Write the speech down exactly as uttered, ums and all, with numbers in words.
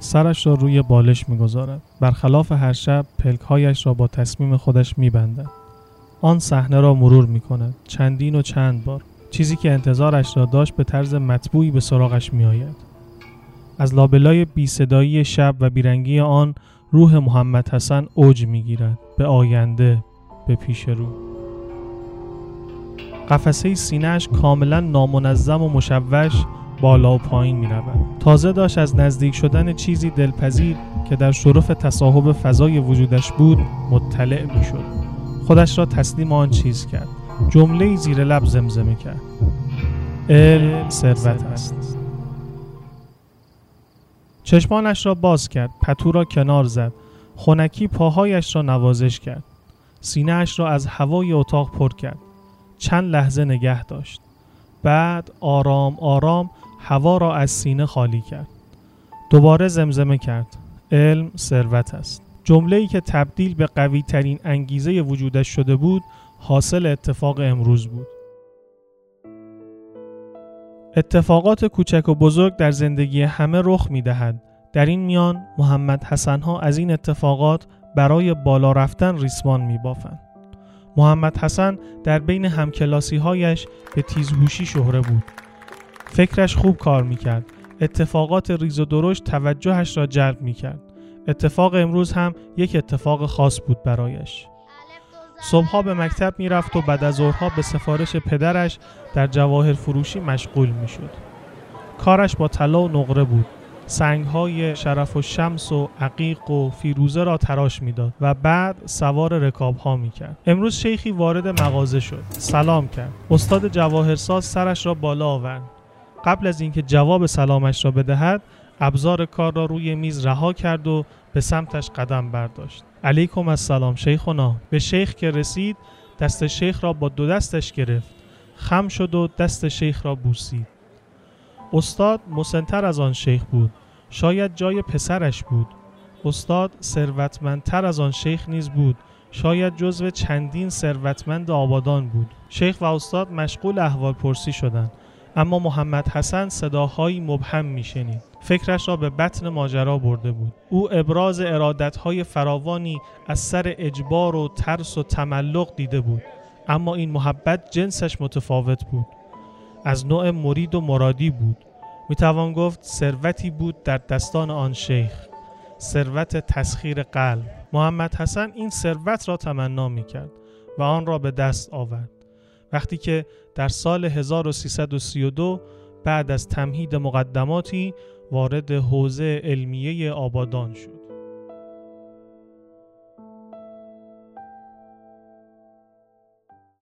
سرش را روی بالش می‌گذارد. برخلاف هر شب پلک‌هایش را با تصمیم خودش می‌بندد. آن صحنه را مرور می‌کند چندین و چند بار. چیزی که انتظارش را داشت به طرز مطبوعی به سراغش می‌آید. از لابلای بی صدایی شب و بیرنگی آن روح محمد حسن اوج می‌گیرد به آینده، به پیش رو. قفسه سینه‌اش کاملا نامنظم و مشوش بالا و پایین می رود. تازه داشت از نزدیک شدن چیزی دلپذیر که در شرف تصاحب فضای وجودش بود مطلع می شد. خودش را تسلیم آن چیز کرد. جمله‌ای زیر لب زمزمه کرد: علم ثروت است. چشمانش را باز کرد، پتو را کنار زد، خنکی پاهایش را نوازش کرد. سینه‌اش را از هوای اتاق پر کرد. چند لحظه نگه داشت. بعد آرام آرام هوا را از سینه خالی کرد. دوباره زمزمه کرد: علم ثروت است. جمله‌ای که تبدیل به قوی ترین انگیزه وجودش شده بود حاصل اتفاق امروز بود. اتفاقات کوچک و بزرگ در زندگی همه رخ می‌دهد. در این میان محمد حسن ها از این اتفاقات برای بالا رفتن ریسمان می‌بافند. محمد حسن در بین همکلاسی هایش به تیزهوشی شهره بود. فکرش خوب کار میکرد. اتفاقات ریز و درشت توجهش را جلب میکرد. اتفاق امروز هم یک اتفاق خاص بود برایش. صبحها به مکتب میرفت و بعد از ظهرها به سفارش پدرش در جواهر فروشی مشغول میشد. کارش با طلا و نقره بود. سنگ‌های شرف و شمس و عقیق و فیروزه را تراش می‌داد و بعد سوار رکاب‌ها می‌کرد. امروز شیخی وارد مغازه شد. سلام کرد. استاد جواهرساز سرش را بالا آورد. قبل از اینکه جواب سلامش را بدهد، ابزار کار را روی میز رها کرد و به سمتش قدم برداشت. علیکم السلام شیخنا. به شیخ که رسید، دست شیخ را با دو دستش گرفت. خم شد و دست شیخ را بوسید. استاد مسن‌تر از آن شیخ بود. شاید جای پسرش بود. استاد ثروتمندتر از آن شیخ نیز بود. شاید جزو چندین ثروتمند آبادان بود. شیخ و استاد مشغول احوال پرسی شدند، اما محمد حسن صداهایی مبهم میشنید. فکرش را به بطن ماجرا برده بود. او ابراز ارادت‌های فراوانی از سر اجبار و ترس و تملق دیده بود، اما این محبت جنسش متفاوت بود. از نوع مرید و مرادی بود. میتوان گفت ثروتی بود در دستان آن شیخ، ثروت تسخیر قلب. محمد حسن این ثروت را تمنا میکرد و آن را به دست آورد وقتی که در سال هزار و سیصد و سی و دو بعد از تمهید مقدماتی وارد حوزه علمیه آبادان شد.